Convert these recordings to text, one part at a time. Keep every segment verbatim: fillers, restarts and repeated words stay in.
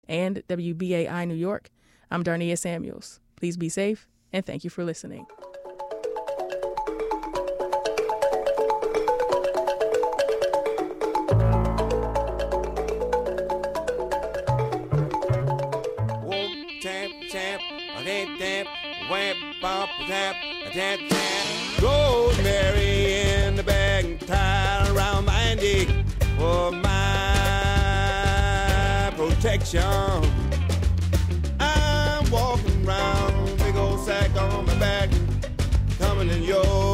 and W B A I New York, I'm Darnia Samuels. Please be safe, and thank you for listening. Rosemary in the bag, tied around my neck for my protection. I'm walking around, big old sack on my back, coming in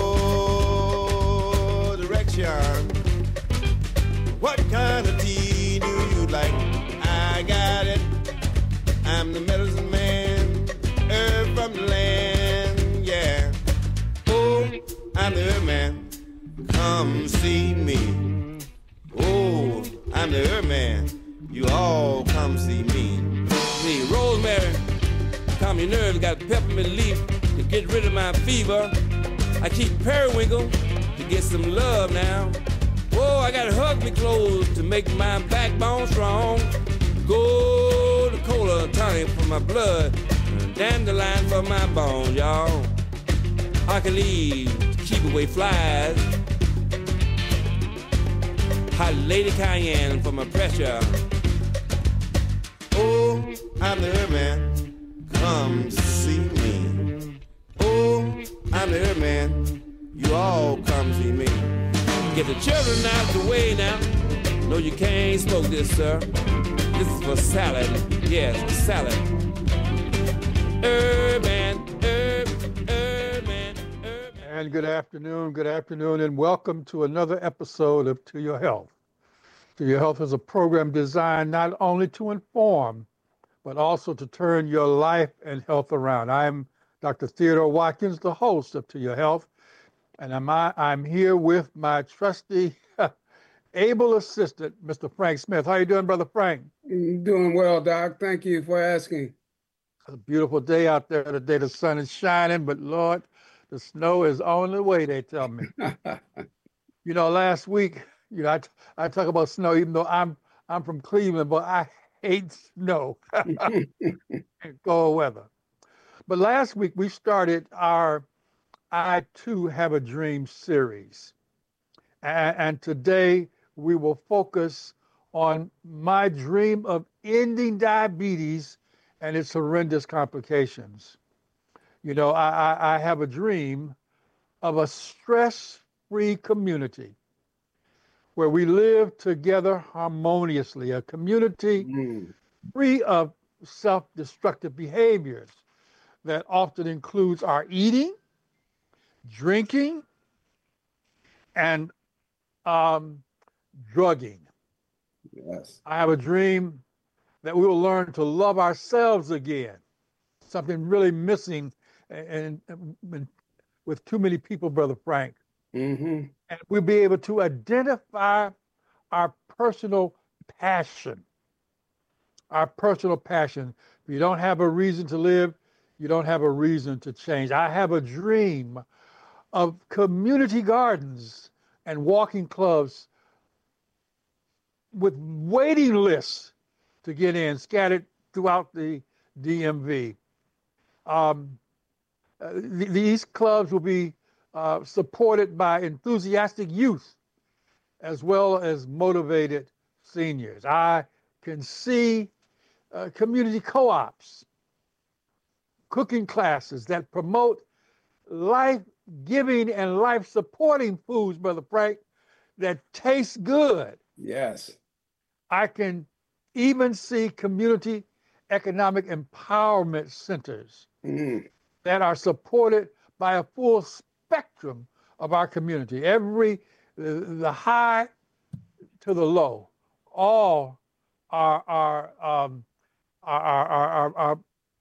your direction. What kind of tea do you like? I got it. I'm the medicine man, herb from the land, yeah. Oh, I'm the herb man, come see me. Oh, I'm the herb man, you all come see me. See, rosemary, calm your nerves, got peppermint leaf to get rid of my fever. I keep periwinkle to get some love now. Oh, I gotta hug me clothes to make my backbone strong. Gold cola tonic for my blood, dandelion for my bones, y'all. Alkali to keep away flies. Hot lady cayenne for my pressure. Oh, I'm the herb man, come see me. Oh, I'm the herb man, you all come see me. Get the children out the way now. No, you can't smoke this, sir. This is for salad. Yes, salad. Herb man, herb, herb man, herb man. And good afternoon, good afternoon, and welcome to another episode of To Your Health. To Your Health is a program designed not only to inform, but also to turn your life and health around. I'm Doctor Theodore Watkins, the host of To Your Health, and I'm, I'm here with my trusty, able assistant, Mister Frank Smith. How you doing, Brother Frank? Doing well, Doc. Thank you for asking. It's a beautiful day out there today. The sun is shining, but Lord, the snow is on the way, they tell me. You know, last week, you know, I, I talk about snow, even though I'm I'm from Cleveland, but I hate snow. Cold weather. But last week we started our I Too Have a Dream series. And, and today we will focus on my dream of ending diabetes and its horrendous complications. You know, I, I, I have a dream of a stress-free community where we live together harmoniously, a community mm. free of self-destructive behaviors that often includes our eating, drinking, and um, drugging. Yes. I have a dream that we will learn to love ourselves again, something really missing and, and, and with too many people, Brother Frank. Mm-hmm. And we'll be able to identify our personal passion, our personal passion. If you don't have a reason to live, you don't have a reason to change. I have a dream of community gardens and walking clubs with waiting lists to get in, scattered throughout the D M V. Um, uh, th- these clubs will be uh, supported by enthusiastic youth as well as motivated seniors. I can see uh, community co-ops, cooking classes that promote life-giving and life-supporting foods, Brother Frank, that taste good. Yes. I can even see community economic empowerment centers mm. that are supported by a full spectrum of our community, every, the, the high to the low, all are, are, um, are, are, are, are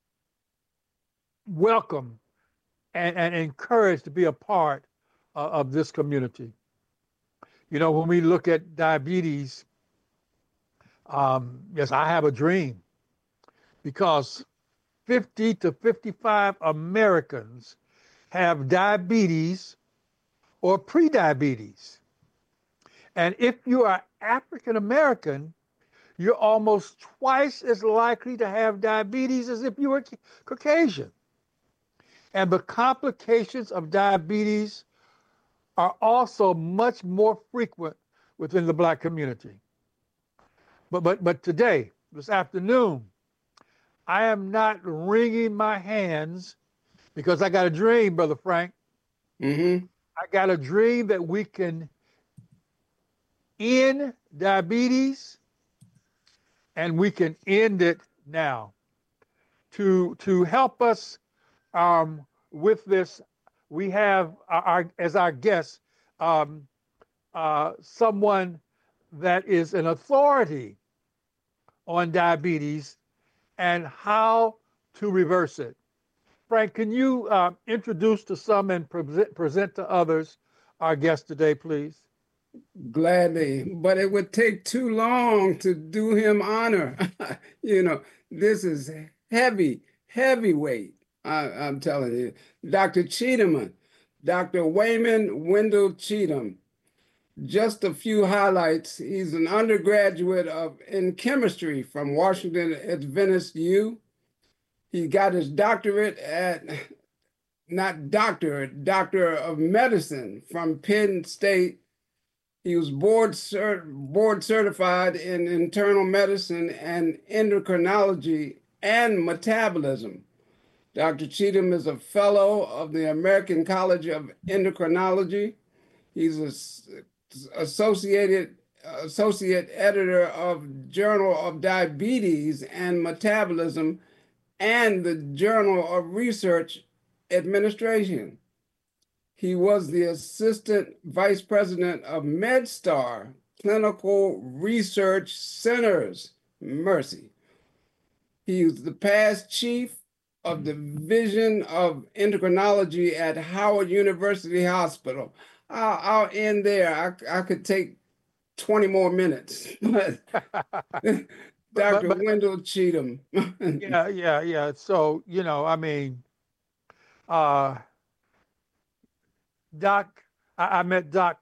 welcome and, and encouraged to be a part uh, of this community. You know, when we look at diabetes, um, yes, I have a dream because fifty to fifty-five Americans have diabetes or prediabetes. And if you are African American, you're almost twice as likely to have diabetes as if you were Caucasian. And the complications of diabetes are also much more frequent within the Black community. But, but, but today, this afternoon, I am not wringing my hands because I got a dream, Brother Frank. Mm-hmm. I got a dream that we can end diabetes, and we can end it now. To, to help us um, with this, we have our, our, as our guest um, uh, someone that is an authority on diabetes and how to reverse it. Frank, can you uh, introduce to some and present, present to others our guest today, please? Gladly, but it would take too long to do him honor. You know, this is heavy, heavyweight. I, I'm telling you, Doctor Cheatham, Doctor Wayman Wendell Cheatham. Just a few highlights. He's an undergraduate of in chemistry from Washington Adventist U. He got his doctorate at, not doctorate, doctor of medicine from Penn State. He was board, cert, board certified in internal medicine and endocrinology and metabolism. Doctor Cheatham is a fellow of the American College of Endocrinology. He's a associated associate editor of Journal of Diabetes and Metabolism and the Journal of Research Administration. He was the assistant vice president of MedStar Clinical Research Centers, Mercy. He was the past chief of the Division of Endocrinology at Howard University Hospital. I'll, I'll end there. I, I could take twenty more minutes. Doctor But, but, Wendell Cheatham. yeah, yeah, yeah. So, you know, I mean, uh, Doc, I, I met Doc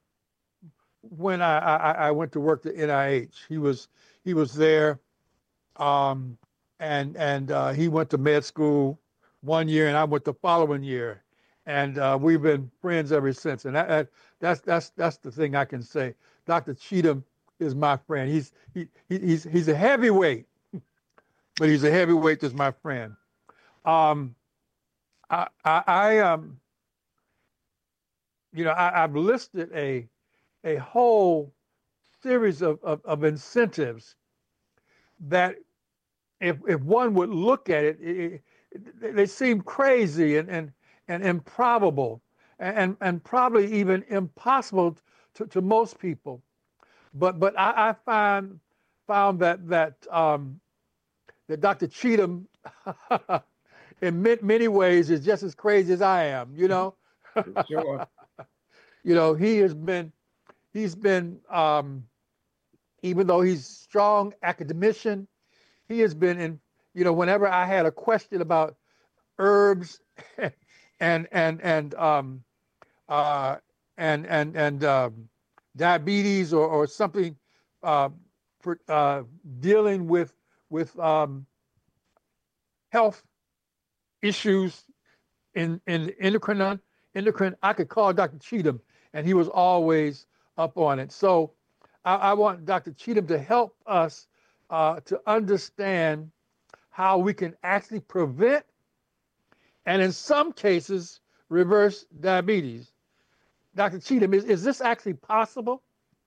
when I, I, I went to work at N I H. He was he was there, um, and and uh, he went to med school one year, and I went the following year, and uh, we've been friends ever since. And that, that that's that's that's the thing I can say. Doctor Cheatham is my friend. He's he, he's he's a heavyweight, but he's a heavyweight that's my friend. Um, I I, I um. You know, I, I've listed a a whole series of, of, of incentives that, if if one would look at it, it, it they seem crazy and and, and improbable and, and probably even impossible to, to most people. But but I, I find found that that um, that Doctor Cheatham, in many ways, is just as crazy as I am. You know. Sure. You know, he has been, he's been, um, even though he's a strong academician, he has been in, you know, whenever I had a question about herbs and, and, and, um, uh, and, and, and, um, diabetes or, or something, uh, for, uh, dealing with, with, um, health issues in, in endocrine, endocrine, I could call Doctor Cheatham, and he was always up on it. So I, I want Doctor Cheatham to help us uh, to understand how we can actually prevent and in some cases reverse diabetes. Doctor Cheatham, is, is this actually possible?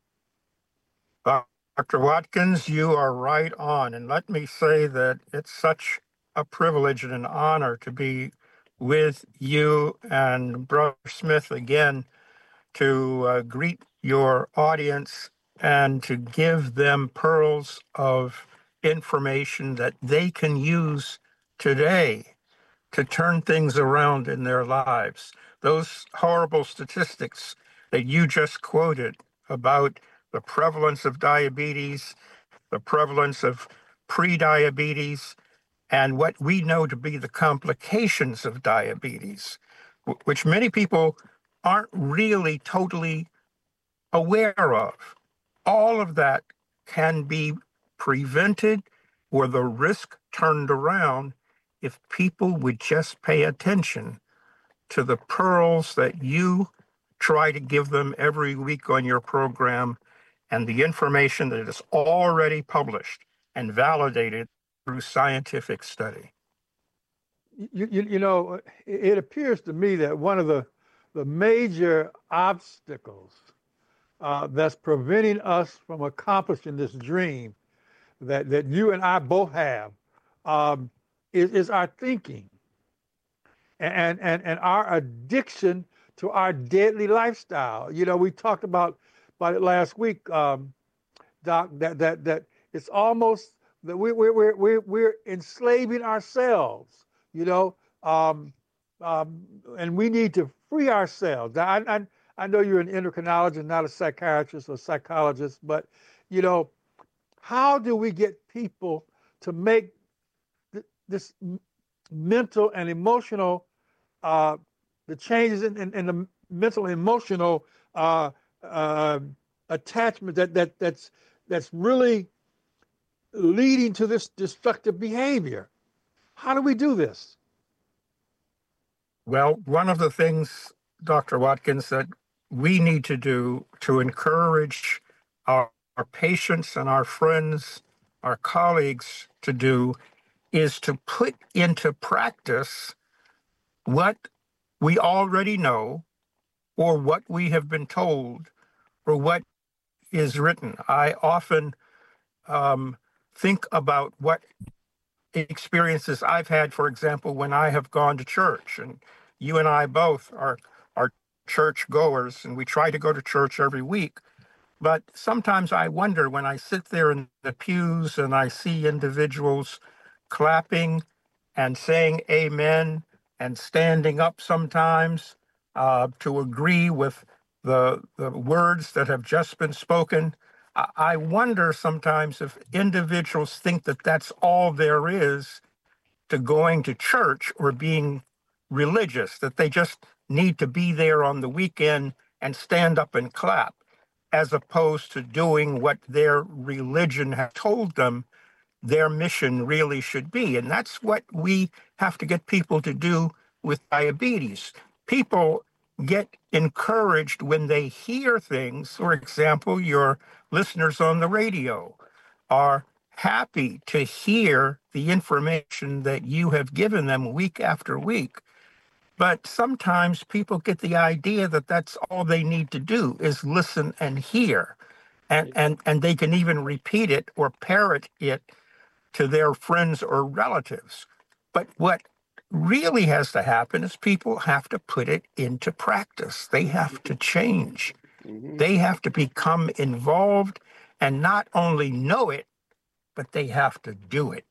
Uh, Doctor Watkins, you are right on. And let me say that it's such a privilege and an honor to be with you and Brother Smith again to uh, greet your audience and to give them pearls of information that they can use today to turn things around in their lives. Those horrible statistics that you just quoted about the prevalence of diabetes, the prevalence of pre-diabetes, and what we know to be the complications of diabetes, which many people aren't really totally aware of. All of that can be prevented or the risk turned around if people would just pay attention to the pearls that you try to give them every week on your program and the information that is already published and validated through scientific study. You, you, you know, it appears to me that one of the, the major obstacles uh, that's preventing us from accomplishing this dream that, that you and I both have um, is, is our thinking and, and, and our addiction to our deadly lifestyle. You know, we talked about, about it last week, um, Doc, that, that, that it's almost that we, we, we're, we're, we're enslaving ourselves, you know, um, um, and we need to free ourselves. Now, I, I, I know you're an endocrinologist, not a psychiatrist or psychologist, but, you know, how do we get people to make th- this mental and emotional, uh, the changes in, in, in the mental and emotional uh, uh, attachment that, that that's that's really leading to this destructive behavior? How do we do this? Well, one of the things, Doctor Watkins, that we need to do to encourage our, our patients and our friends, our colleagues to do is to put into practice what we already know or what we have been told or what is written. I often um, think about what experiences I've had, for example, when I have gone to church, and you and I both are, are church goers, and we try to go to church every week. But sometimes I wonder when I sit there in the pews and I see individuals clapping and saying amen and standing up sometimes uh, to agree with the, the words that have just been spoken. I, I wonder sometimes if individuals think that that's all there is to going to church or being religious, that they just need to be there on the weekend and stand up and clap, as opposed to doing what their religion has told them their mission really should be. And that's what we have to get people to do with diabetes. People get encouraged when they hear things. For example, your listeners on the radio are happy to hear the information that you have given them week after week. But sometimes people get the idea that that's all they need to do is listen and hear. And, and, and they can even repeat it or parrot it to their friends or relatives. But what really has to happen is people have to put it into practice. They have to change. Mm-hmm. They have to become involved and not only know it, but they have to do it.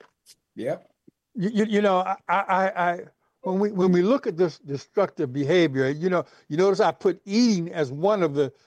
Yep. You, you, you know, I, I, I, when we when we look at this destructive behavior, you know, you notice I put eating as one of the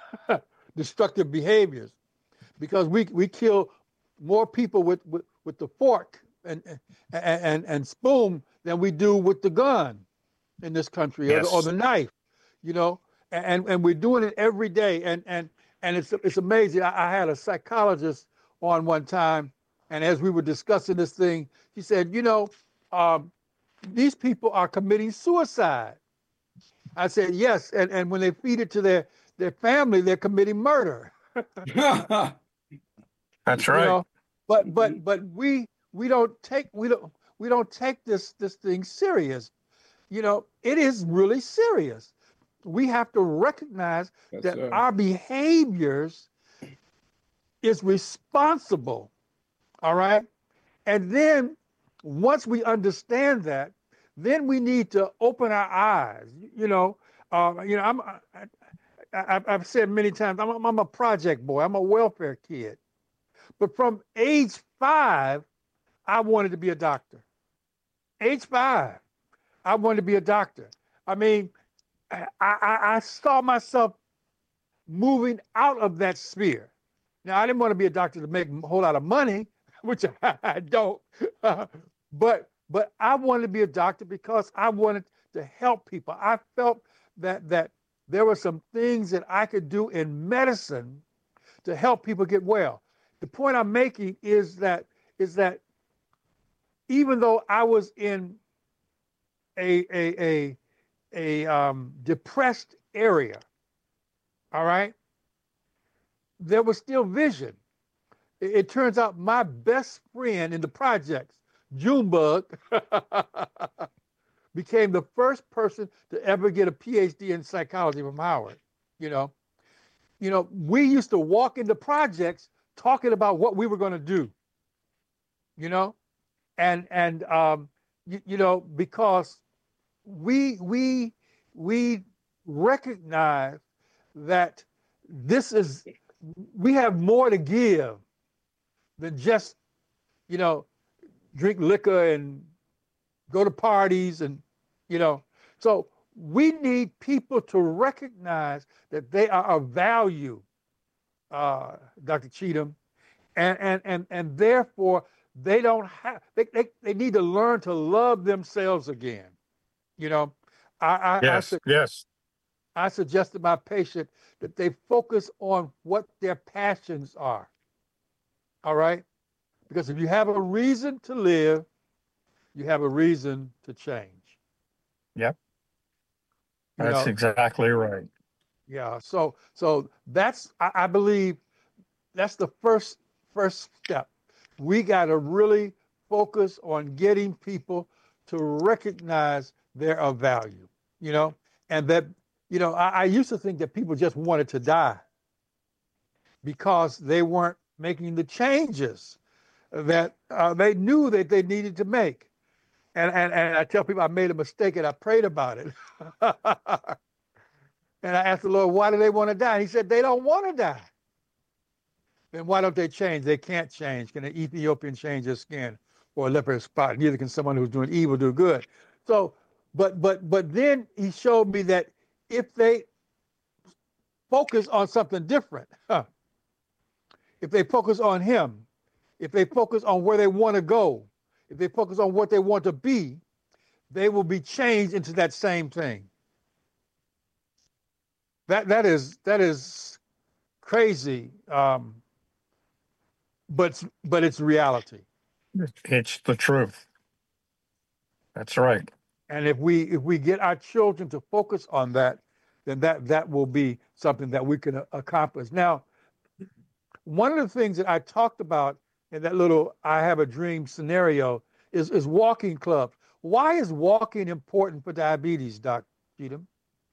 destructive behaviors, because we we kill more people with, with, with the fork and, and and and spoon than we do with the gun in this country, yes. or, the, or the knife, you know, and and we're doing it every day, and and and it's it's amazing. I, I had a psychologist on one time, and as we were discussing this thing, he said, you know, um, these people are committing suicide. I said, yes, and and when they feed it to their their family, they're committing murder. That's right. You know? But but but we we don't take we don't we don't take this this thing serious. You know, it is really serious. We have to recognize That's that right. our behaviors is responsible. All right. And then once we understand that, then we need to open our eyes. You know, uh, you know, I'm I, I, I've said many times, I'm, I'm a project boy. I'm a welfare kid. But from age five, I wanted to be a doctor. Age five, I wanted to be a doctor. I mean, I, I, I saw myself moving out of that sphere. Now, I didn't want to be a doctor to make a whole lot of money, which I, I don't. Uh, but but I wanted to be a doctor because I wanted to help people. I felt that that there were some things that I could do in medicine to help people get well. the point I'm making is that is that even though I was in a a a a um, depressed area, all right, there was still vision. It, it turns out my best friend in the projects, Junebug, became the first person to ever get a P H D in psychology from Howard. You know, you know, we used to walk into projects talking about what we were going to do. You know, and and um, you, you know, because we we we recognize that this is, we have more to give than just, you know, drink liquor and go to parties and, you know. So we need people to recognize that they are of value, uh, Doctor Cheatham, and and and and therefore they don't have, they, they, they need to learn to love themselves again. You know, I I, Yes, I, yes. I suggest to my patient that they focus on what their passions are. All right? Because if you have a reason to live, you have a reason to change. Yep. You That's know? exactly right. Yeah. So so that's, I, I believe that's the first first step. We got to really focus on getting people to recognize they're of value, you know, and that, you know, I, I used to think that people just wanted to die because they weren't making the changes that uh, they knew that they needed to make. And, and, and I tell people I made a mistake and I prayed about it. And I asked the Lord, why do they want to die? And he said, they don't want to die. Then why don't they change? They can't change. Can an Ethiopian change his skin or a leopard spot? Neither can someone who's doing evil do good. So, but but but then he showed me that if they focus on something different, huh, if they focus on him, if they focus on where they want to go, if they focus on what they want to be, they will be changed into that same thing. That that is that is crazy, um, but but it's reality. It's the truth. That's right. And if we if we get our children to focus on that, then that that will be something that we can accomplish. Now, one of the things that I talked about in that little I have a dream scenario is is walking clubs. Why is walking important for diabetes, Doctor Cheatham?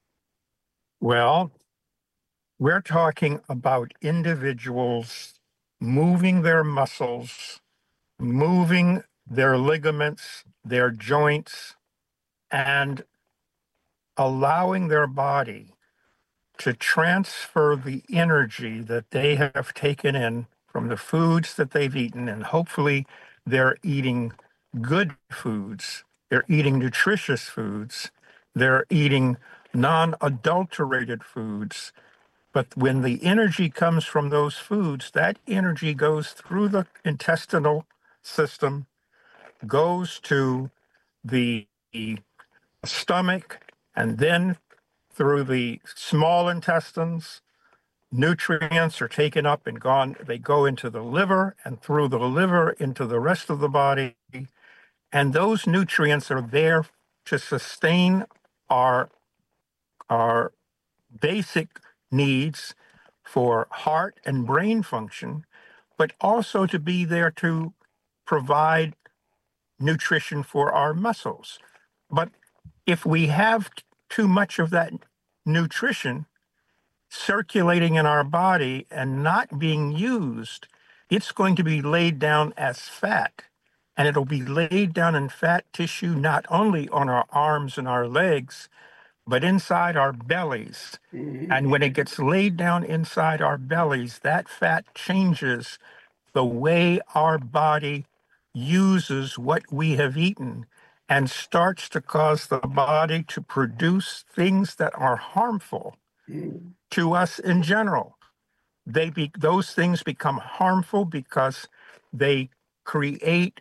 Well, we're talking about individuals moving their muscles, moving their ligaments, their joints, and allowing their body to transfer the energy that they have taken in from the foods that they've eaten, and hopefully they're eating good foods, they're eating nutritious foods, they're eating non-adulterated foods. But when the energy comes from those foods, that energy goes through the intestinal system, goes to the stomach, and then through the small intestines. Nutrients are taken up and gone. They go into the liver, and through the liver into the rest of the body. And those nutrients are there to sustain our, our basic needs for heart and brain function, but also to be there to provide nutrition for our muscles. But if we have too much of that nutrition circulating in our body and not being used, it's going to be laid down as fat. And it'll be laid down in fat tissue, not only on our arms and our legs, but inside our bellies. Mm-hmm. And when it gets laid down inside our bellies, that fat changes the way our body uses what we have eaten and starts to cause the body to produce things that are harmful mm. to us in general. They be, those things become harmful because they create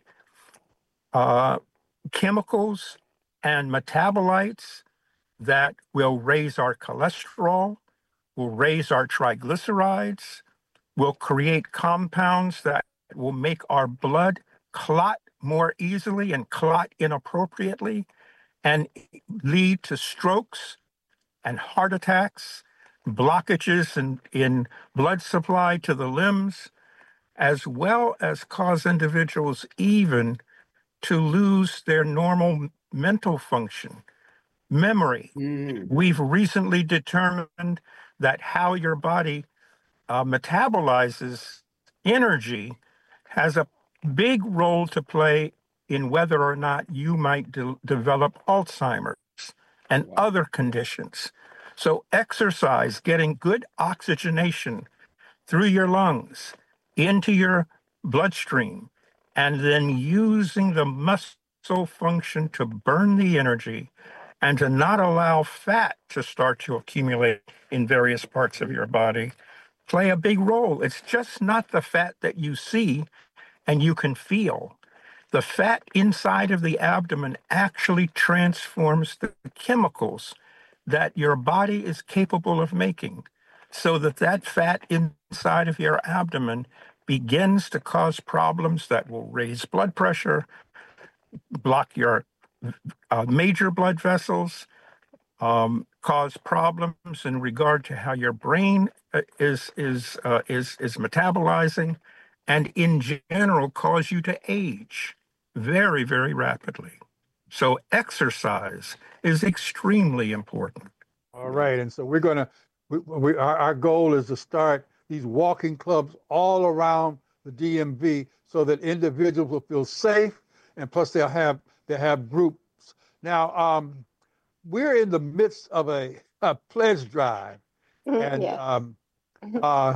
uh, chemicals and metabolites that will raise our cholesterol, will raise our triglycerides, will create compounds that will make our blood clot more easily and clot inappropriately and lead to strokes and heart attacks, blockages in, in blood supply to the limbs, as well as cause individuals even to lose their normal mental function, memory. Mm. We've recently determined that how your body uh, metabolizes energy has a big role to play in whether or not you might de- develop Alzheimer's and wow. other conditions. So exercise, getting good oxygenation through your lungs into your bloodstream, and then using the muscle function to burn the energy and to not allow fat to start to accumulate in various parts of your body, play a big role. It's just not the fat that you see and you can feel. The fat inside of the abdomen actually transforms the chemicals that your body is capable of making, so that that fat inside of your abdomen begins to cause problems that will raise blood pressure, block your uh, major blood vessels, um, cause problems in regard to how your brain uh, is is uh, is is metabolizing, and in general cause you to age very, very rapidly. So exercise is extremely important. All right, and so we're gonna, we, we, our, our goal is to start these walking clubs all around the D M V so that individuals will feel safe, and plus they'll have they have groups. Now, um, we're in the midst of a, a pledge drive, mm-hmm, and yeah. um, uh,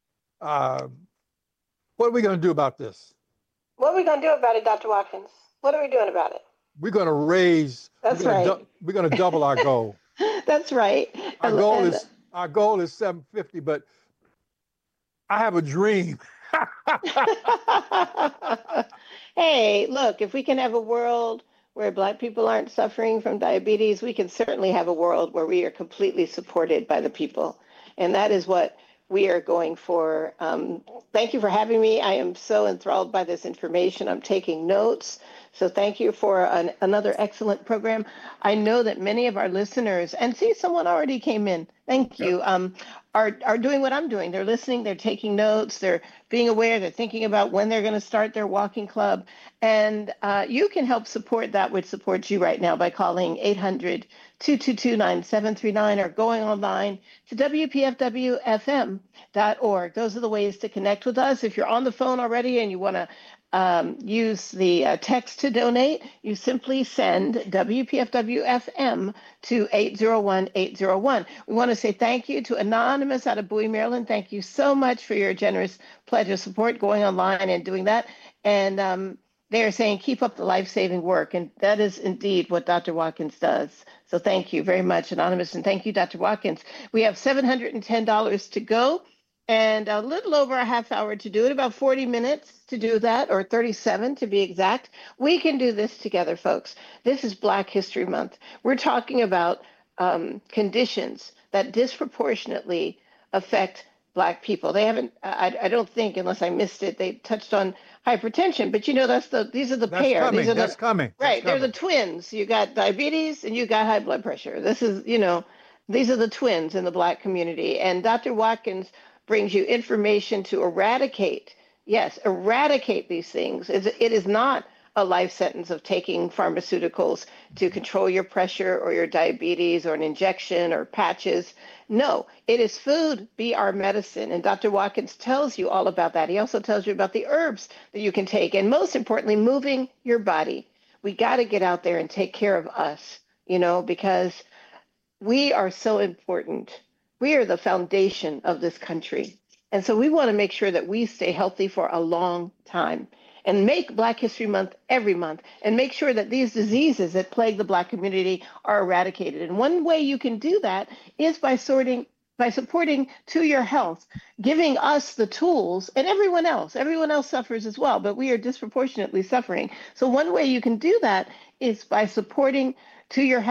uh, what are we going to do about this? What are we going to do about it, Doctor Watkins? What are we doing about it? We're going to raise. That's we're right. Du- we're going to double our goal. That's right. Our goal is our goal is seven fifty, but I have a dream. Hey, look, if we can have a world where Black people aren't suffering from diabetes, we can certainly have a world where we are completely supported by the people. And that is what we are going for. Um, thank you for having me. I am so enthralled by this information. I'm taking notes. So thank you for an, another excellent program. I know that many of our listeners, and see, someone already came in. Thank you. Um, are are doing what I'm doing. They're listening. They're taking notes. They're being aware. They're thinking about when they're going to start their walking club. And uh, you can help support that which supports you right now by calling eight hundred, two two two, nine seven three nine or going online to W P F W F M dot org. Those are the ways to connect with us. If you're on the phone already and you want to Um, use the uh, text to donate, you simply send W P F W F M to eight zero one eight zero one. We want to say thank you to Anonymous out of Bowie, Maryland. Thank you so much for your generous pledge of support going online and doing that. And um, they are saying keep up the life-saving work. And that is indeed what Doctor Watkins does. So thank you very much, Anonymous. And thank you, Doctor Watkins. We have seven hundred ten dollars to go. And a little over a half hour to do it, about forty minutes to do that, or thirty-seven to be exact. We can do this together, folks. This is Black History Month. We're talking about um, conditions that disproportionately affect Black people. They haven't, I, I don't think, unless I missed it, they touched on hypertension, but you know, that's the, these are the that's pair. Coming. These are that's the, coming. Right, that's they're coming. the twins. You got diabetes and you got high blood pressure. This is, you know, these are the twins in the Black community. And Doctor Watkins brings you information to eradicate, yes, eradicate these things. It's, it is not a life sentence of taking pharmaceuticals to control your pressure or your diabetes or an injection or patches. No, it is food, be our medicine. And Doctor Watkins tells you all about that. He also tells you about the herbs that you can take. And most importantly, moving your body. We got to get out there and take care of us, you know, because we are so important. We are the foundation of this country. And so we want to make sure that we stay healthy for a long time and make Black History Month every month and make sure that these diseases that plague the Black community are eradicated. And one way you can do that is by sorting, by supporting To Your Health, giving us the tools, and everyone else, everyone else suffers as well, but we are disproportionately suffering. So one way you can do that is by supporting To Your Health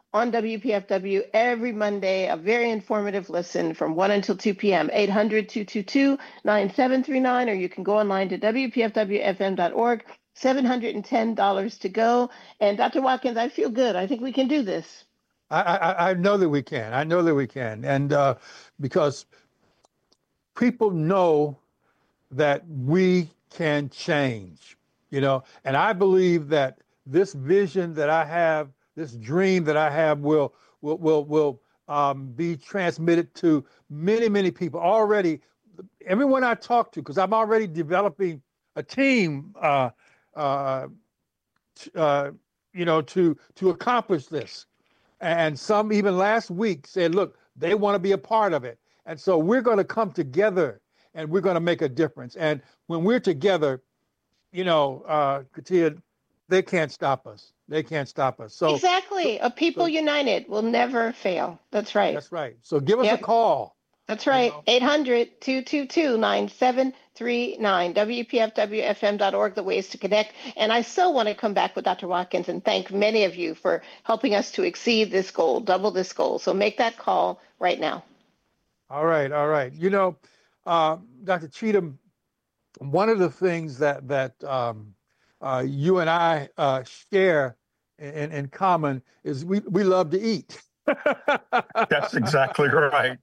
on W P F W every Monday, a very informative listen from one until two p.m. eight hundred, two two two, nine seven three nine, or you can go online to W P F W F M dot org. seven hundred ten dollars to go. And Doctor Watkins, I feel good. I think we can do this. I, I, I know that we can. I know that we can. And uh, because people know that we can change, you know, and I believe that this vision that I have, this dream that I have will will will will um, be transmitted to many, many people already. Everyone I talk to, because I'm already developing a team, uh, uh, uh, you know, to to accomplish this. And some even last week said, look, they want to be a part of it. And so we're going to come together and we're going to make a difference. And when we're together, you know, uh, Katia, they can't stop us. They can't stop us. So exactly. A people so, united will never fail. That's right. That's right. So give us yep. a call. That's right. eight hundred, two two two, nine seven three nine. W P F W F M dot org, the ways to connect. And I so want to come back with Doctor Watkins and thank many of you for helping us to exceed this goal, double this goal. So make that call right now. All right. All right. You know, uh, Doctor Cheatham, one of the things that, that um, uh, you and I uh, share in, in common is we, we love to eat. That's exactly right.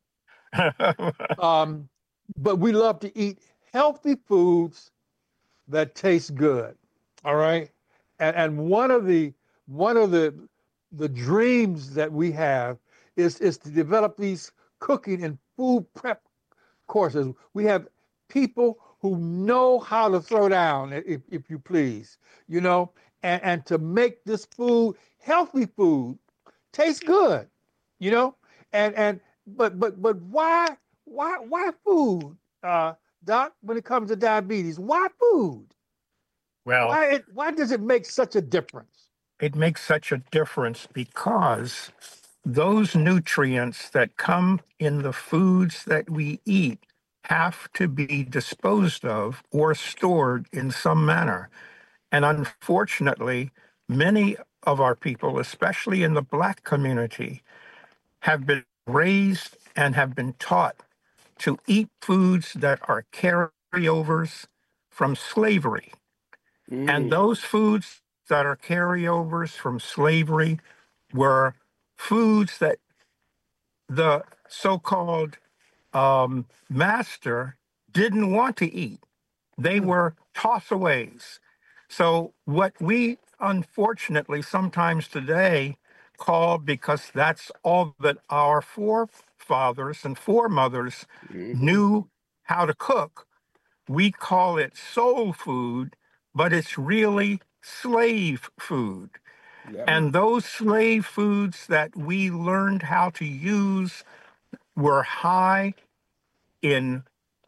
um, but we love to eat healthy foods that taste good. All right. And, and one of the one of the the dreams that we have is, is to develop these cooking and food prep courses. We have people who know how to throw down, if, if you please, you know, and, and to make this food, healthy food, taste good, you know, and and but but but why why why food, uh, Doc? When it comes to diabetes, why food? Well, why it, why does it make such a difference? It makes such a difference because those nutrients that come in the foods that we eat have to be disposed of or stored in some manner. And unfortunately, many of our people, especially in the Black community, have been raised and have been taught to eat foods that are carryovers from slavery. Mm. And those foods that are carryovers from slavery were foods that the so-called um, master didn't want to eat. They were toss-aways. So what we unfortunately sometimes today call, because that's all that our forefathers and foremothers mm-hmm. knew how to cook, we call it soul food, but it's really slave food. Yeah. And those slave foods that we learned how to use were high in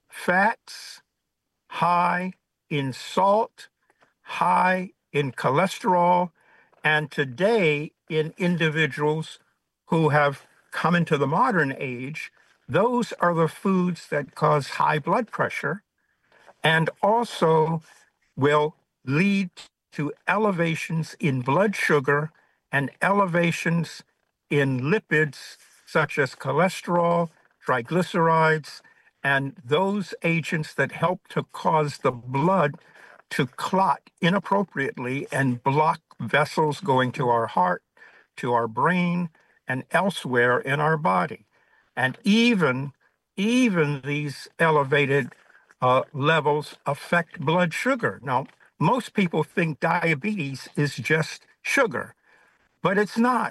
fats, high in salt, high in cholesterol, and today in individuals who have come into the modern age, those are the foods that cause high blood pressure and also will lead to elevations in blood sugar and elevations in lipids such as cholesterol, triglycerides, and those agents that help to cause the blood to clot inappropriately and block vessels going to our heart, to our brain, and elsewhere in our body. And even, even these elevated uh, levels affect blood sugar. Now, most people think diabetes is just sugar, but it's not.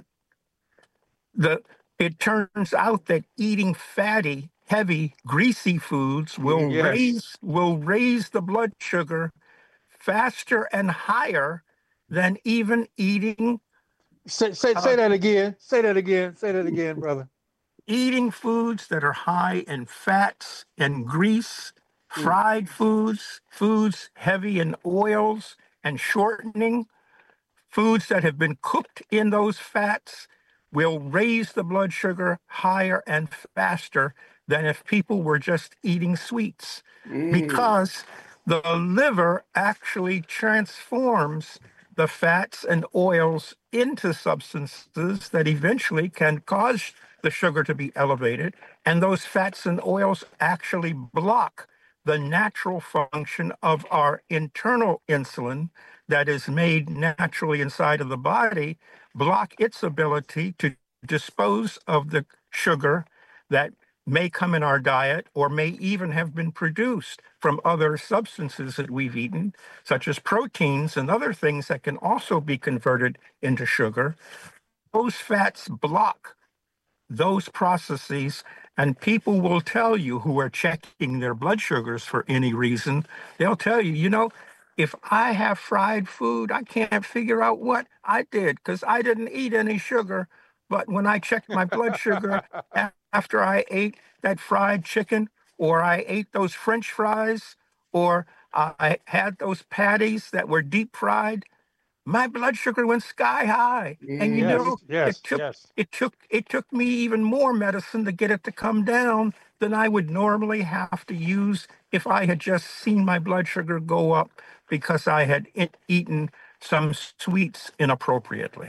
The, it turns out that eating fatty, heavy, greasy foods will yes. raise will raise the blood sugar faster and higher than even eating. Say, say, uh, say that again. Say that again. Say that again, brother. Eating foods that are high in fats and grease, fried foods, foods heavy in oils and shortening, foods that have been cooked in those fats will raise the blood sugar higher and faster than if people were just eating sweets. Mm. Because the liver actually transforms the fats and oils into substances that eventually can cause the sugar to be elevated. And those fats and oils actually block the natural function of our internal insulin that is made naturally inside of the body, block its ability to dispose of the sugar that may come in our diet or may even have been produced from other substances that we've eaten, such as proteins and other things that can also be converted into sugar. Those fats block those processes, and people will tell you who are checking their blood sugars for any reason, they'll tell you, you know, if I have fried food, I can't figure out what I did because I didn't eat any sugar. But when I checked my blood sugar after I ate that fried chicken, or I ate those French fries, or I had those patties that were deep fried, my blood sugar went sky high. And you Yes, know, yes, it took yes. it took it took me even more medicine to get it to come down than I would normally have to use if I had just seen my blood sugar go up because I had it, eaten some sweets inappropriately.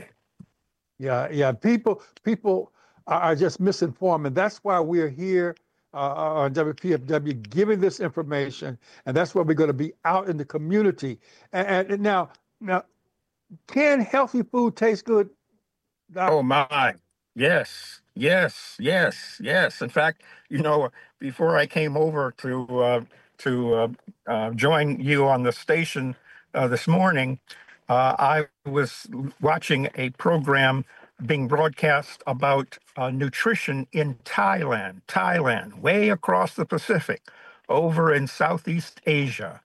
Yeah, yeah. People, people are, are just misinformed, and that's why we're here uh, on W P F W giving this information, and that's why we're going to be out in the community. And, and now, now, can healthy food taste good, Doc? Oh my, yes, yes, yes, yes. In fact, you know, before I came over to uh, to uh, uh, join you on the station uh, this morning, uh, I was watching a program being broadcast about uh, nutrition in Thailand, Thailand, way across the Pacific, over in Southeast Asia.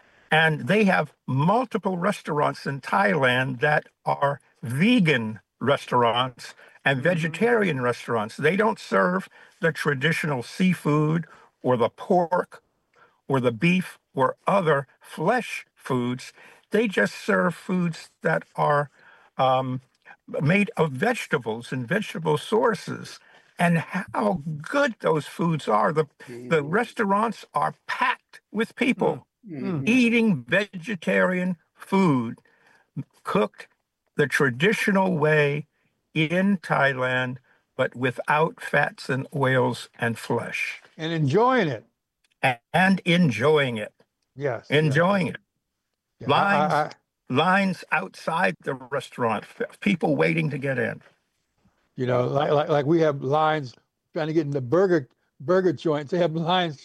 And they have multiple restaurants in Thailand that are vegan restaurants and vegetarian restaurants. They don't serve the traditional seafood or the pork or the beef or other flesh foods. They just serve foods that are um, made of vegetables and vegetable sources. And how good those foods are. The, the restaurants are packed with people Mhm. eating vegetarian food cooked the traditional way in Thailand, but without fats and oils and flesh, And enjoying it. and enjoying it, Yes. yes. enjoying it. Yeah, I- Lines, I- I- lines outside the restaurant, f- people waiting to get in. you know, like, like like we have lines trying to get in the burger burger joints. They have lines,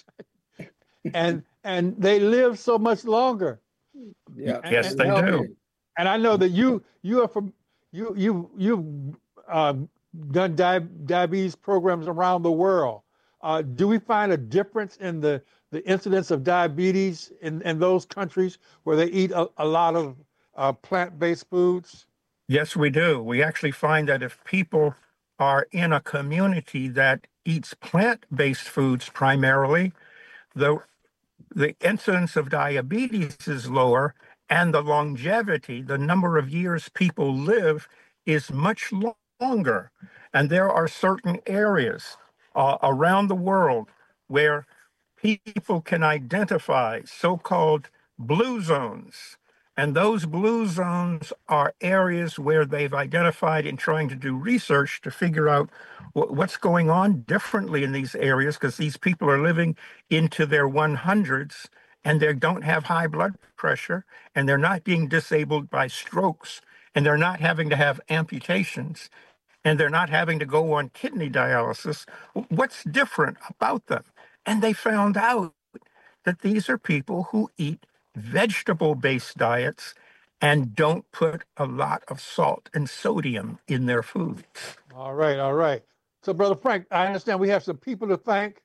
and and they live so much longer. Yeah. And- Yes, and- they healthy. do. And I know that you you are from you you you've uh, done di- diabetes programs around the world. Uh, do we find a difference in the the incidence of diabetes in, in those countries where they eat a, a lot of uh, plant-based foods? Yes, we do. We actually find that if people are in a community that eats plant-based foods primarily, the the incidence of diabetes is lower, and the longevity, the number of years people live, is much lo- longer. And there are certain areas uh, around the world where people can identify so-called blue zones. And those blue zones are areas where they've identified in trying to do research to figure out wh- what's going on differently in these areas, because these people are living into their hundreds and they don't have high blood pressure, and they're not being disabled by strokes, and they're not having to have amputations, and they're not having to go on kidney dialysis. What's different about them? And they found out that these are people who eat vegetable-based diets and don't put a lot of salt and sodium in their food. All right, all right. So, Brother Frank, I understand we have some people to thank.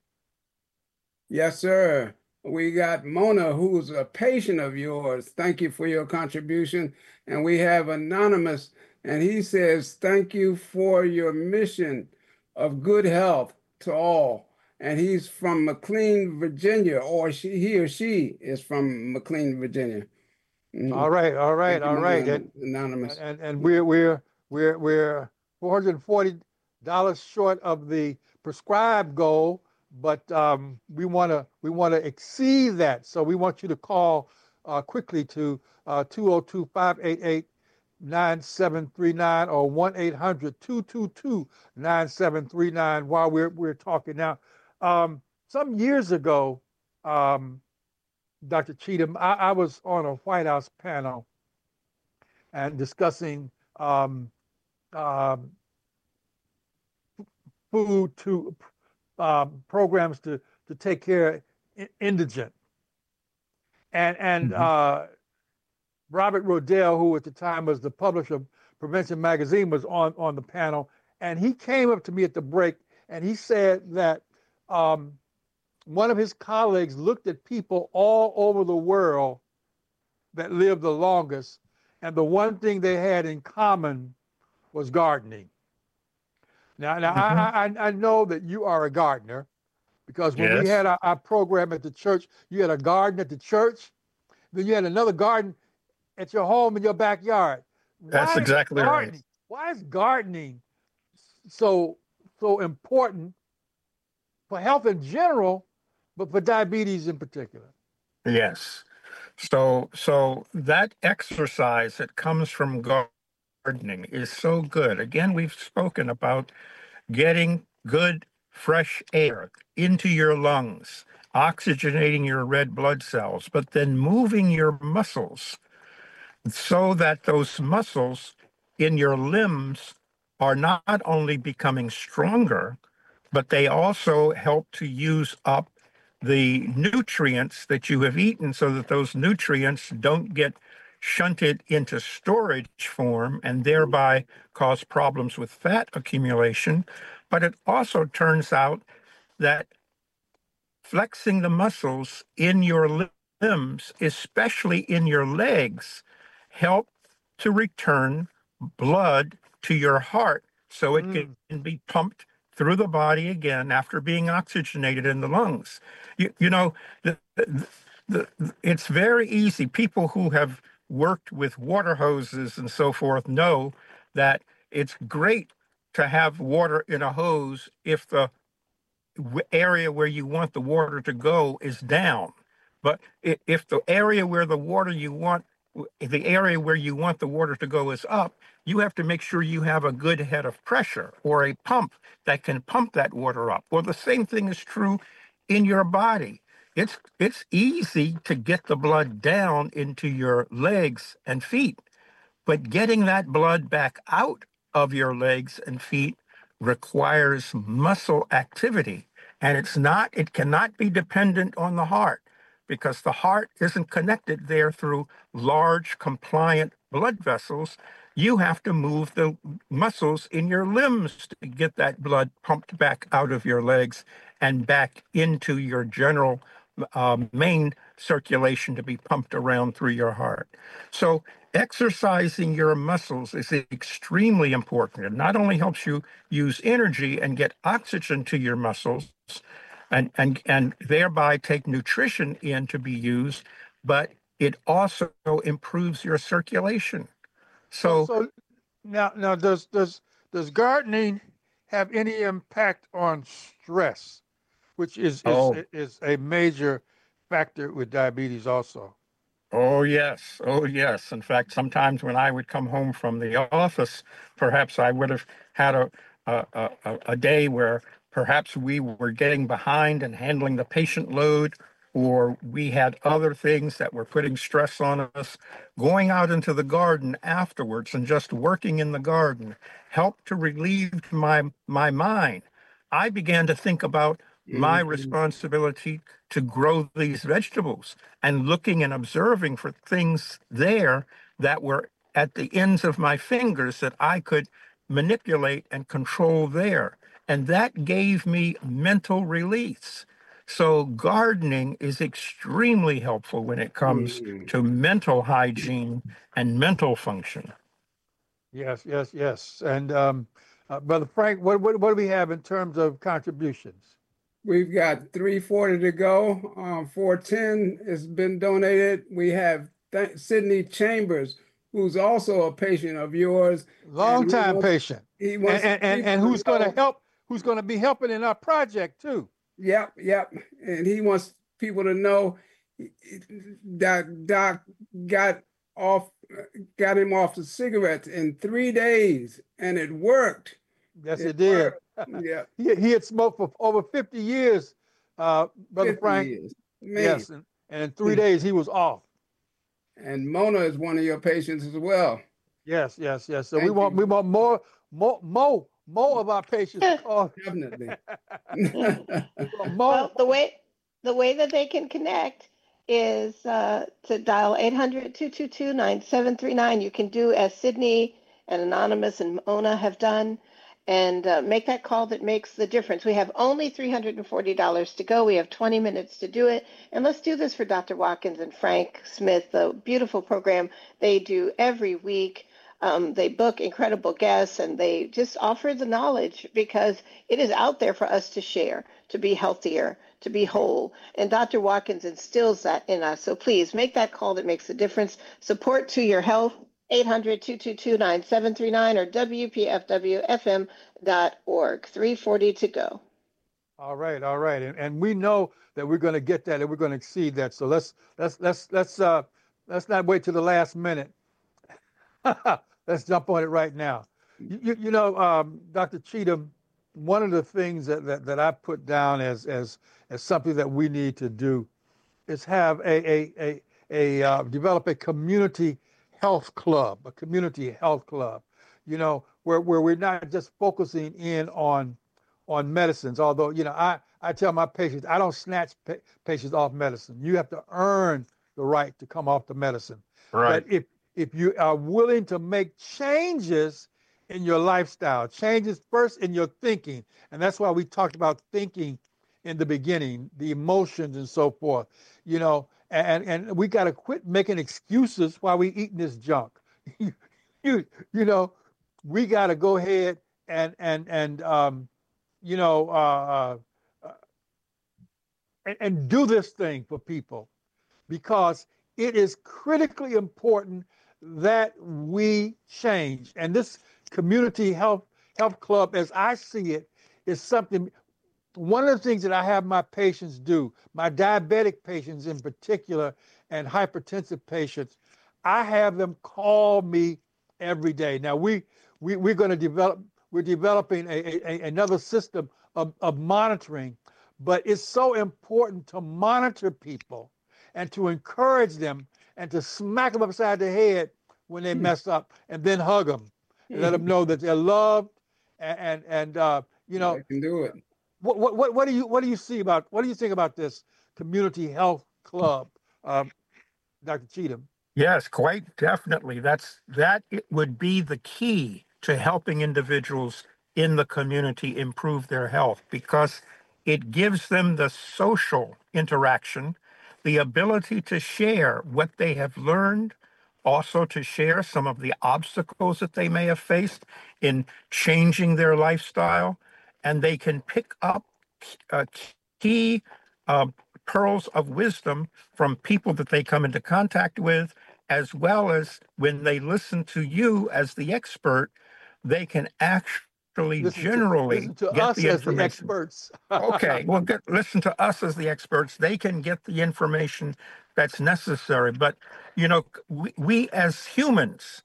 Yes, sir. We got Mona, who's a patient of yours. Thank you for your contribution. And we have Anonymous, and he says, thank you for your mission of good health to all. And he's from McLean, Virginia, or she, he or she is from McLean, Virginia. Mhm. All right, all right, Thank you, all right. Mona, And, Anonymous. and and we're we're we're we're four hundred forty dollars short of the prescribed goal, but um, we want to we want to exceed that. So we want you to call uh, quickly to uh, two oh two, five eight eight, nine seven three nine or one eight hundred two two two nine seven three nine while we're, we're talking now. Um, some years ago, um, Doctor Cheatham, I, I was on a White House panel and discussing um, um, food to um, programs to, to take care of indigent. And, and mm-hmm. uh, Robert Rodell, who at the time was the publisher of Prevention Magazine, was on, on the panel. And he came up to me at the break and he said that um, one of his colleagues looked at people all over the world that lived the longest, and the one thing they had in common was gardening. Now, now mm-hmm. I, I, I know that you are a gardener, because when yes. we had our, our program at the church, you had a garden at the church, then you had another garden at your home in your backyard. That's Why exactly right. Why is gardening so so important for health in general, but for diabetes in particular? Yes. So so that exercise that comes from gardening is so good. Again, we've spoken about getting good fresh air into your lungs, oxygenating your red blood cells, but then moving your muscles so that those muscles in your limbs are not only becoming stronger, but they also help to use up the nutrients that you have eaten so that those nutrients don't get shunted into storage form and thereby cause problems with fat accumulation. But it also turns out that flexing the muscles in your limbs, especially in your legs, help to return blood to your heart so it mm. can be pumped through the body again after being oxygenated in the lungs. You, you know, the, the, the, it's very easy. People who have worked with water hoses and so forth know that it's great to have water in a hose if the area where you want the water to go is down. But if the area where the water you want, the area where you want the water to go is up, you have to make sure you have a good head of pressure or a pump that can pump that water up. Well, the same thing is true in your body. It's it's easy to get the blood down into your legs and feet, but getting that blood back out of your legs and feet requires muscle activity. And it's not, it cannot be dependent on the heart, because the heart isn't connected there through large compliant blood vessels. You have to move the muscles in your limbs to get that blood pumped back out of your legs and back into your general uh, main circulation to be pumped around through your heart. So exercising your muscles is extremely important. It not only helps you use energy and get oxygen to your muscles, and and and thereby take nutrition in to be used, but it also improves your circulation. So, so now now does does does gardening have any impact on stress, which is is, oh. is a major factor with diabetes also? Oh yes, oh yes. In fact, sometimes when I would come home from the office, perhaps I would have had a a, a, a day where perhaps we were getting behind and handling the patient load, or we had other things that were putting stress on us. Going out into the garden afterwards and just working in the garden helped to relieve my, my mind. I began to think about my mm-hmm. responsibility to grow these vegetables and looking and observing for things there that were at the ends of my fingers that I could manipulate and control there. And that gave me mental release. So gardening is extremely helpful when it comes mm. to mental hygiene and mental function. Yes, yes, yes. And um, uh, Brother Frank, what, what, what do we have in terms of contributions? We've got three forty to go. Um, four ten has been donated. We have Th- Sydney Chambers, who's also a patient of yours. Long time wants, patient. He wants and, and, and who's going to help, who's going to be helping in our project too. Yep, yep. And he wants people to know Doc, Doc got off got him off the cigarettes in three days, and it worked. Yes, it, It did. worked. Yeah, He, he had smoked for over fifty years, uh, Brother fifty Frank. years. Man. Yes, and, and in three days he was off. And Mona is one of your patients as well. Yes, yes, yes. So Thank we want you. we want more, more, more, more of our patients to call. Definitely. More. Well, the way the way that they can connect is uh, to dial eight hundred, two two two, nine seven three nine. You can do as Sydney and Anonymous and Mona have done, and uh, make that call that makes the difference. We have only three hundred forty dollars to go. We have twenty minutes to do it. And let's do this for Doctor Watkins and Frank Smith, the beautiful program they do every week. Um, they book incredible guests, and they just offer the knowledge because it is out there for us to share, to be healthier, to be whole. And Doctor Watkins instills that in us. So please make that call that makes a difference. Support to your health, eight hundred, two two two, nine seven three nine or W P F W F M dot org. three forty to go. All right, all right. And, and we know that we're going to get that and we're going to exceed that. So let's let's let's let's uh let's not wait till the last minute. Let's jump on it right now. You, you, you know, um, Doctor Cheatham, one of the things that, that, that I put down as, as, as something that we need to do is have a, a, a, a uh, develop a community health club, a community health club, you know, where, where we're not just focusing in on, on medicines. Although, you know, I, I tell my patients, I don't snatch pa- patients off medicine. You have to earn the right to come off the medicine. Right. But if, if you are willing to make changes in your lifestyle, changes first in your thinking, and that's why we talked about thinking in the beginning, the emotions and so forth, you know, and, and we got to quit making excuses while we eating this junk. you, you, you know, we got to go ahead and, and, and, um, you know, uh, uh, and, and do this thing for people, because it is critically important that we change. And this community health health club, as I see it, is something, one of the things that I have my patients do, my diabetic patients in particular, and hypertensive patients, I have them call me every day. Now we, we we're going to develop, we're developing a, a, another system of, of monitoring, but it's so important to monitor people and to encourage them and to smack them upside the head when they mess up, and then hug them and let them know that they're loved. And and, and uh, you know, I can do it. What, what what what do you what do you see about what do you think about this community health club, um, Doctor Cheatham? Yes, quite definitely. That's that it would be the key to helping individuals in the community improve their health, because it gives them the social interaction, the ability to share what they have learned, also to share some of the obstacles that they may have faced in changing their lifestyle, and they can pick up uh, key uh, pearls of wisdom from people that they come into contact with, as well as when they listen to you as the expert, they can actually Listen generally to, listen to get us the as the information. experts. Okay, well, get, listen to us as the experts. They can get the information that's necessary. But, you know, we, we as humans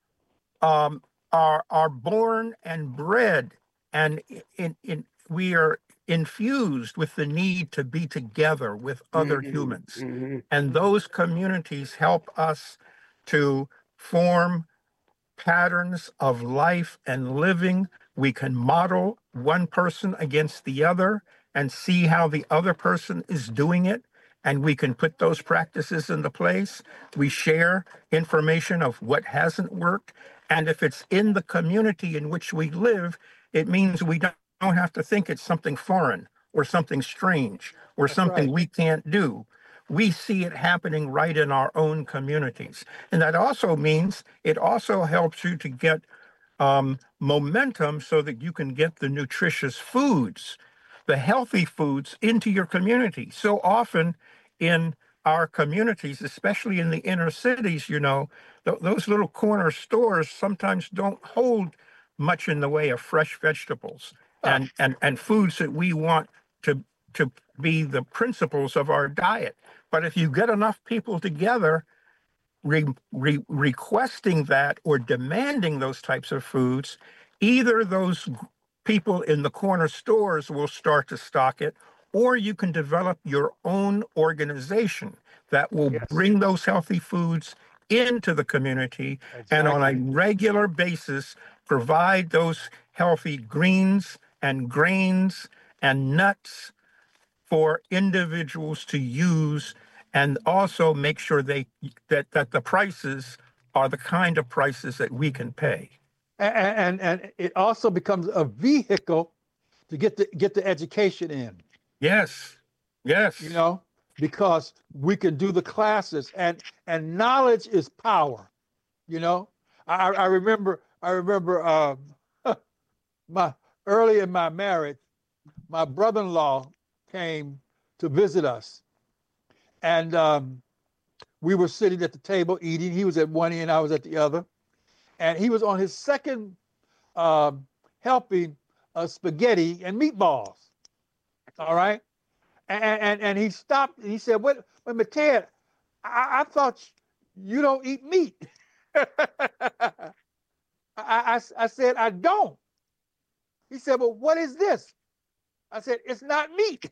um, are are born and bred, and in, in we are infused with the need to be together with other Mhm, humans. mhm. And those communities help us to form patterns of life and living. We can model one person against the other and see how the other person is doing it. And we can put those practices into place. We share information of what hasn't worked. And if it's in the community in which we live, it means we don't, don't have to think it's something foreign or something strange or That's something right. we can't do. We see it happening right in our own communities. And that also means it also helps you to get um, momentum so that you can get the nutritious foods, the healthy foods into your community. So often in our communities, especially in the inner cities, you know, th- those little corner stores sometimes don't hold much in the way of fresh vegetables and, and, and foods that we want to, to be the principles of our diet. But if you get enough people together, re, re, requesting that or demanding those types of foods, either those people in the corner stores will start to stock it, or you can develop your own organization that will Yes. bring those healthy foods into the community and on a Exactly. regular basis provide those healthy greens and grains and nuts for individuals to use, and also make sure they that that the prices are the kind of prices that we can pay. And, and and it also becomes a vehicle to get the get the education in. Yes, yes. You know, because we can do the classes, and and knowledge is power. You know, I I remember I remember um, my early in my marriage, my brother-in-law came to visit us, and um, we were sitting at the table eating. He was at one end, I was at the other, and he was on his second um, helping of spaghetti and meatballs. All right, and and, and he stopped. And he said, "Wait, wait a minute, Ted. I, I thought you don't eat meat." I, I I said, "I don't." He said, "Well, what is this?" I said, "It's not meat."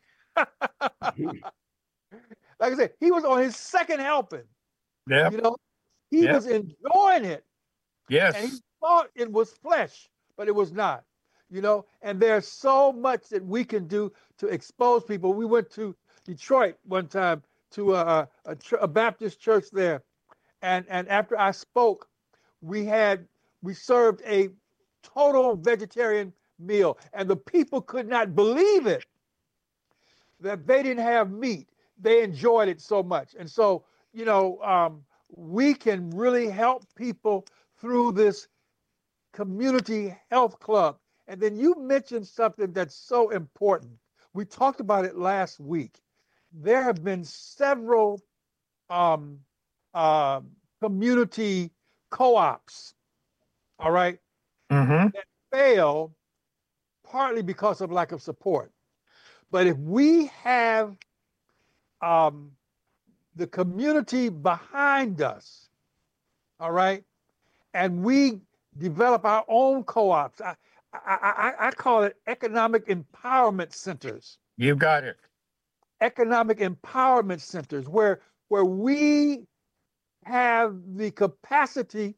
Like I said, he was on his second helping. Yeah. You know, he Yep. was enjoying it. Yes. And he thought it was flesh, but it was not. You know, and there's so much that we can do to expose people. We went to Detroit one time to a, a, a Baptist church there. And, and after I spoke, we had, we served a total vegetarian meal. And the people could not believe it, that they didn't have meat. They enjoyed it so much. And so, you know, um, we can really help people through this community health club. And then you mentioned something that's so important. We talked about it last week. There have been several um, uh, community co-ops, all right, Mm-hmm. that fail partly because of lack of support. But if we have um, the community behind us, all right, and we develop our own co-ops, I, I, I, I call it economic empowerment centers. You got it. Economic empowerment centers where where we have the capacity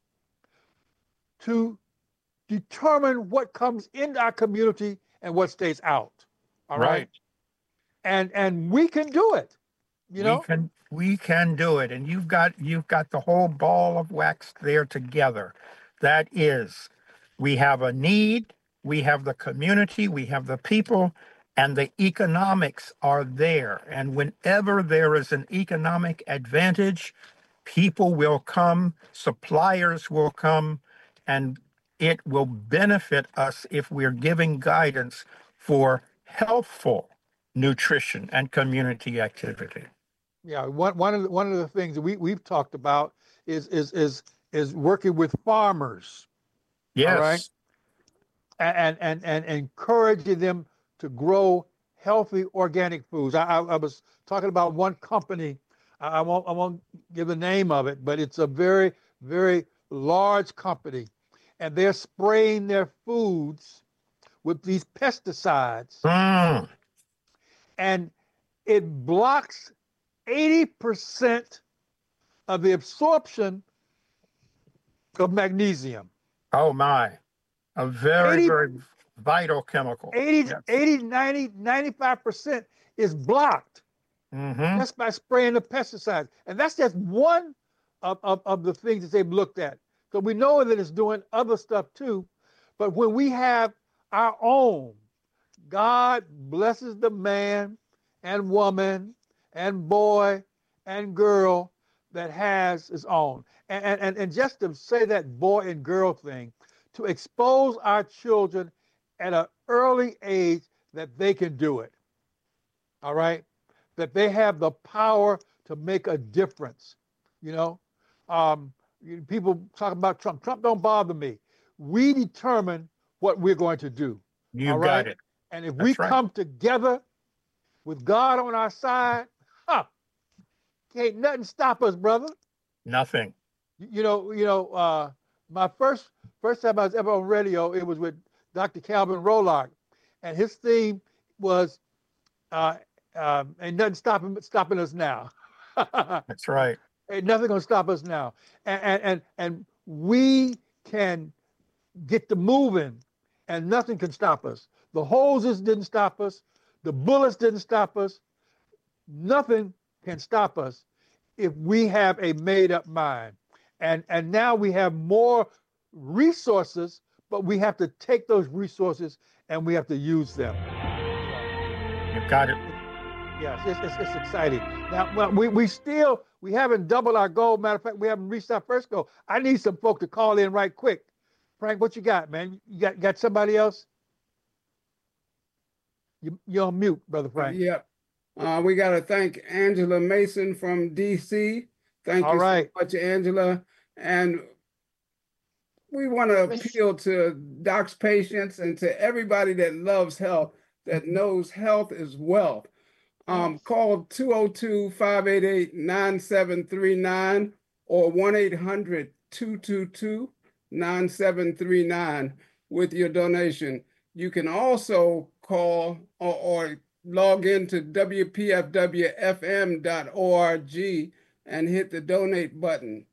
to determine what comes into our community and what stays out. All right. Right. And and we can do it. You know? We can we can do it. And you've got you've got the whole ball of wax there together. That is, we have a need, we have the community, we have the people, and the economics are there. And whenever there is an economic advantage, people will come, suppliers will come, and it will benefit us if we're giving guidance for healthful nutrition and community activity. Yeah, one one of the, one of the things that we we've talked about is is is is working with farmers. Yes. All right. And and and, and encouraging them to grow healthy organic foods. I, I, I was talking about one company. I, I won't I won't give the name of it, but it's a very very large company, and they're spraying their foods with these pesticides, Mm. and it blocks eighty percent of the absorption of magnesium. Oh my. A very, eighty very vital chemical. eighty, Yes. eighty, ninety, ninety-five percent is blocked Mm-hmm. just by spraying the pesticides. And that's just one of, of, of the things that they've looked at. So we know that it's doing other stuff too. But when we have our own, God blesses the man and woman and boy and girl that has his own. And, and, and just to say that boy and girl thing, to expose our children at an early age that they can do it. All right? That they have the power to make a difference. You know, um, people talk about Trump. Trump don't bother me. We determine what we're going to do. You all got right? it. And if That's we right. come together with God on our side, huh, can't nothing stop us, brother. Nothing. You know, you know, uh, my first first time I was ever on radio, it was with Doctor Calvin Rolock, and his theme was uh, um, "Ain't nothing stopping stopping us now." That's right. Ain't nothing gonna stop us now, and and and, and we can get to moving, and nothing can stop us. The hoses didn't stop us, the bullets didn't stop us. Nothing can stop us if we have a made-up mind. And and now we have more resources, but we have to take those resources and we have to use them. You've got it. Yes, it's, it's, it's exciting. Now, well, we, we still, we haven't doubled our goal. Matter of fact, we haven't reached our first goal. I need some folk to call in right quick. Frank, what you got, man? You got, got somebody else? You, you're on mute, Brother Frank. Yep. Uh, we got to thank Angela Mason from D C. Thank All you right. so much, Angela. And we want to appeal to Doc's patients and to everybody that loves health, that knows health is wealth. Um, call two oh two, five eight eight, nine seven three nine or one eight hundred, two two two, nine seven three nine with your donation. You can also call or, or log into W P F W F M dot org and hit the donate button.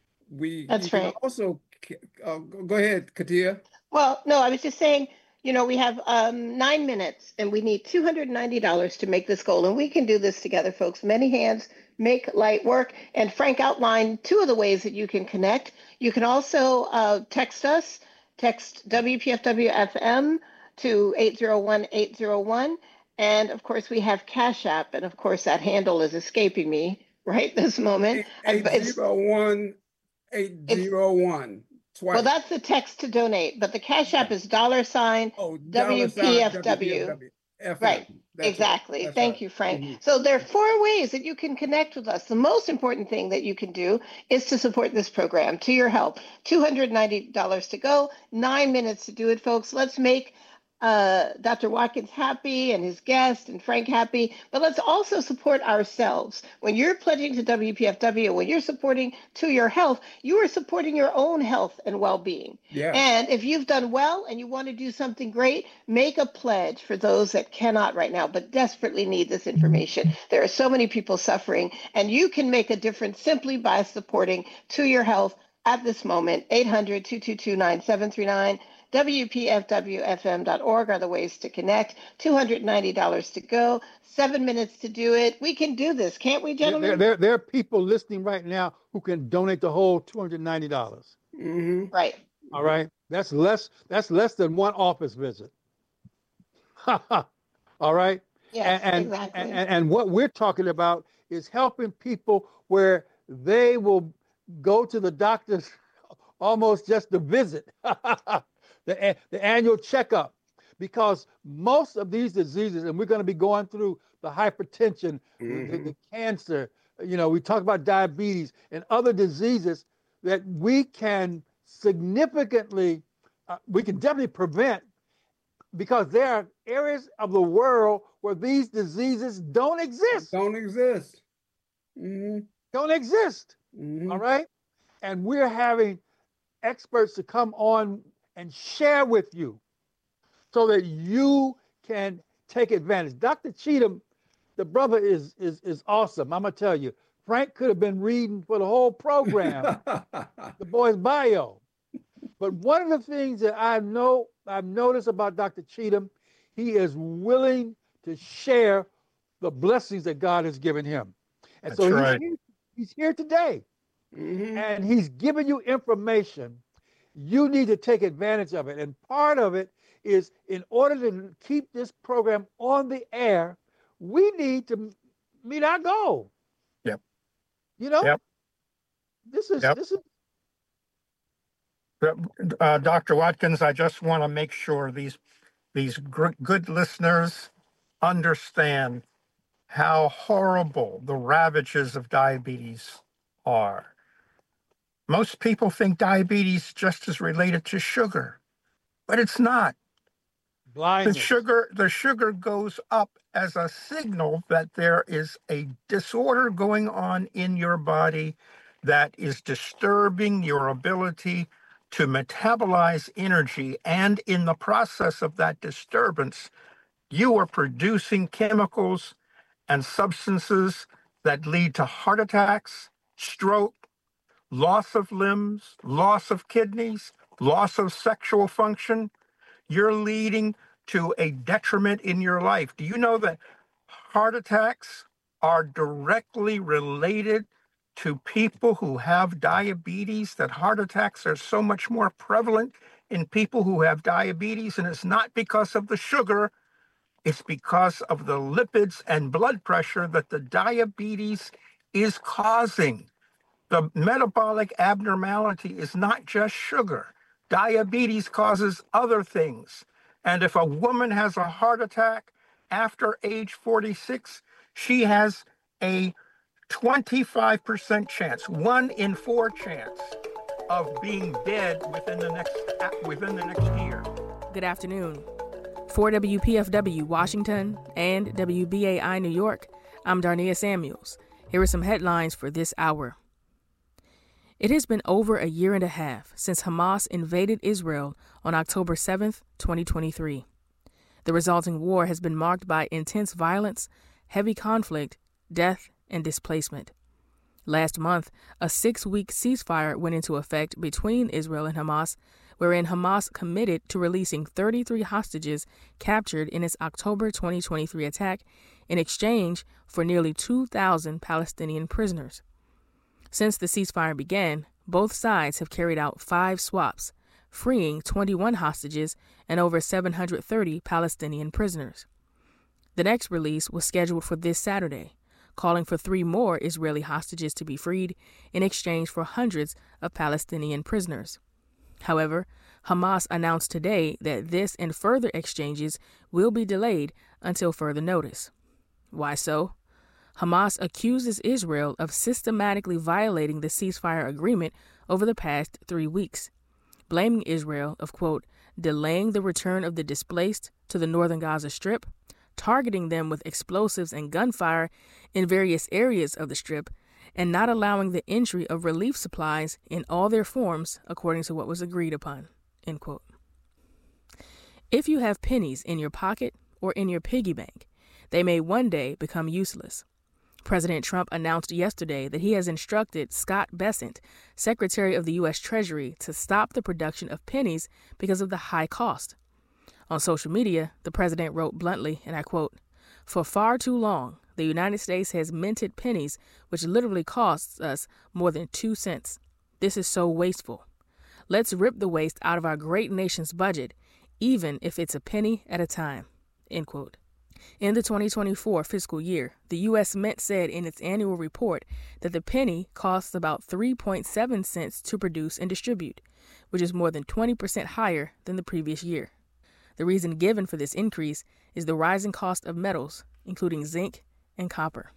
We That's you right. Can also, uh, go ahead, Katia. Well, no, I was just saying, you know, we have um, nine minutes and we need two hundred ninety dollars to make this goal. And we can do this together, folks. Many hands make light work. And Frank outlined two of the ways that you can connect. You can also uh, text us, text W P F W F M to eight zero one, eight zero one. And of course, we have Cash App. And of course, that handle is escaping me right this moment. eight zero one, eight zero one. Twice. Well, that's the text to donate, but the Cash App is dollar sign oh, W P F W. Right, That's exactly. right. Thank right. you, Frank. Mm-hmm. So there are four ways that you can connect with us. The most important thing that you can do is to support this program, To Your Help. two hundred ninety dollars to go, nine minutes to do it, folks. Let's make uh, Doctor Watkins happy and his guest and Frank happy, but let's also support ourselves. When you're pledging to W P F W, when you're supporting To Your Health, you are supporting your own health and well-being. Yeah. And if you've done well and you want to do something great, make a pledge for those that cannot right now, but desperately need this information. There are so many people suffering, and you can make a difference simply by supporting To Your Health at this moment. Eight hundred, two two two, nine seven three nine. W P F W F M dot org are the ways to connect. two hundred ninety dollars to go, seven minutes to do it. We can do this, can't we, gentlemen? There, there, there are people listening right now who can donate the whole two hundred ninety dollars. Mm-hmm. Right. All right. That's less, that's less than one office visit. All right. Yes, and, exactly. And, and, and what we're talking about is helping people where they will go to the doctors almost just to visit. The, the annual checkup, because most of these diseases, and we're going to be going through the hypertension, mm-hmm. the, the cancer, you know, we talk about diabetes and other diseases that we can significantly, uh, we can definitely prevent, because there are areas of the world where these diseases don't exist. Don't exist. Mm-hmm. Don't exist. Mm-hmm. All right. And we're having experts to come on and share with you so that you can take advantage. Doctor Cheatham, the brother is is is awesome. I'm gonna tell you, Frank could have been reading for the whole program, the boy's bio. But one of the things that I know I've noticed about Doctor Cheatham, he is willing to share the blessings that God has given him. And That's so right. he's, here, he's here today. Mm-hmm. And he's giving you information. You need to take advantage of it. And part of it is, in order to keep this program on the air, we need to meet our goal. Yep. You know, yep. this is, yep. this is. Uh, Doctor Watkins, I just want to make sure these, these gr- good listeners understand how horrible the ravages of diabetes are. Most people think diabetes just is related to sugar, but it's not. Blindness. The sugar, the sugar goes up as a signal that there is a disorder going on in your body that is disturbing your ability to metabolize energy. And in the process of that disturbance, you are producing chemicals and substances that lead to heart attacks, stroke, loss of limbs, loss of kidneys, loss of sexual function. You're leading to a detriment in your life. Do you know that heart attacks are directly related to people who have diabetes, that heart attacks are so much more prevalent in people who have diabetes? And it's not because of the sugar, it's because of the lipids and blood pressure that the diabetes is causing. The metabolic abnormality is not just sugar. Diabetes causes other things. And if a woman has a heart attack after age forty-six, she has a twenty-five percent chance, one in four chance of being dead within the next within the next year. Good afternoon. For W P F W Washington and W B A I New York, I'm Darnia Samuels. Here are some headlines for this hour. It has been over a year and a half since Hamas invaded Israel on October seventh, twenty twenty-three. The resulting war has been marked by intense violence, heavy conflict, death, and displacement. Last month, a six-week ceasefire went into effect between Israel and Hamas, wherein Hamas committed to releasing thirty-three hostages captured in its October twenty twenty-three attack in exchange for nearly two thousand Palestinian prisoners. Since the ceasefire began, both sides have carried out five swaps, freeing twenty-one hostages and over seven hundred thirty Palestinian prisoners. The next release was scheduled for this Saturday, calling for three more Israeli hostages to be freed in exchange for hundreds of Palestinian prisoners. However, Hamas announced today that this and further exchanges will be delayed until further notice. Why so? Hamas accuses Israel of systematically violating the ceasefire agreement over the past three weeks, blaming Israel of, quote, delaying the return of the displaced to the northern Gaza Strip, targeting them with explosives and gunfire in various areas of the Strip, and not allowing the entry of relief supplies in all their forms according to what was agreed upon, end quote. If you have pennies in your pocket or in your piggy bank, they may one day become useless. President Trump announced yesterday that he has instructed Scott Bessent, Secretary of the U S Treasury, to stop the production of pennies because of the high cost. On social media, the president wrote bluntly, and I quote, "For far too long, the United States has minted pennies, which literally costs us more than two cents. This is so wasteful. Let's rip the waste out of our great nation's budget, even if it's a penny at a time," end quote. In the twenty twenty-four fiscal year, the U S Mint said in its annual report that the penny costs about three point seven cents to produce and distribute, which is more than twenty percent higher than the previous year. The reason given for this increase is the rising cost of metals, including zinc and copper.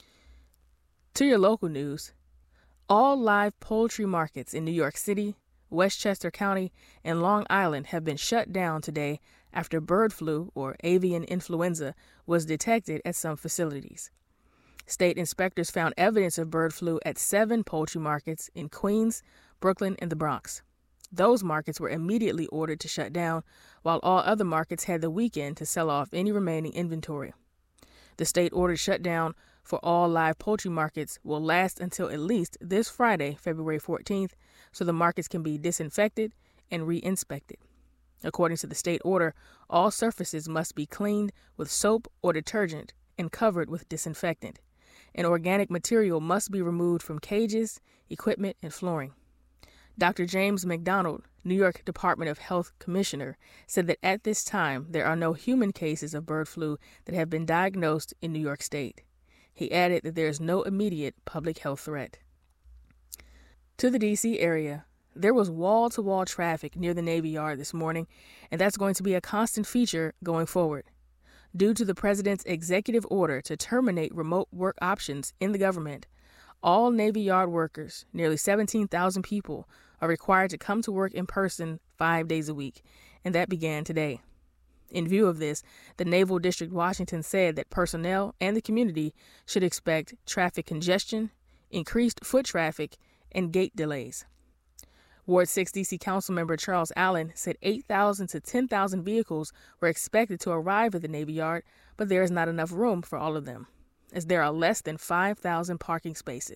To your local news, all live poultry markets in New York City, Westchester County, and Long Island have been shut down today after bird flu, or avian influenza, was detected at some facilities. State inspectors found evidence of bird flu at seven poultry markets in Queens, Brooklyn, and the Bronx. Those markets were immediately ordered to shut down, while all other markets had the weekend to sell off any remaining inventory. The state-ordered shutdown for all live poultry markets will last until at least this Friday, February fourteenth, so the markets can be disinfected and re-inspected. According to the state order, all surfaces must be cleaned with soap or detergent and covered with disinfectant. And organic material must be removed from cages, equipment, and flooring. Doctor James McDonald, New York Department of Health Commissioner, said that at this time there are no human cases of bird flu that have been diagnosed in New York State. He added that there is no immediate public health threat. To the D C area, there was wall-to-wall traffic near the Navy Yard this morning, and that's going to be a constant feature going forward. Due to the president's executive order to terminate remote work options in the government, all Navy Yard workers, nearly seventeen thousand people, are required to come to work in person five days a week, and that began today. In view of this, the Naval District Washington said that personnel and the community should expect traffic congestion, increased foot traffic, and gate delays. Ward six D C Councilmember Charles Allen said eight thousand to ten thousand vehicles were expected to arrive at the Navy Yard, but there is not enough room for all of them, as there are less than five thousand parking spaces.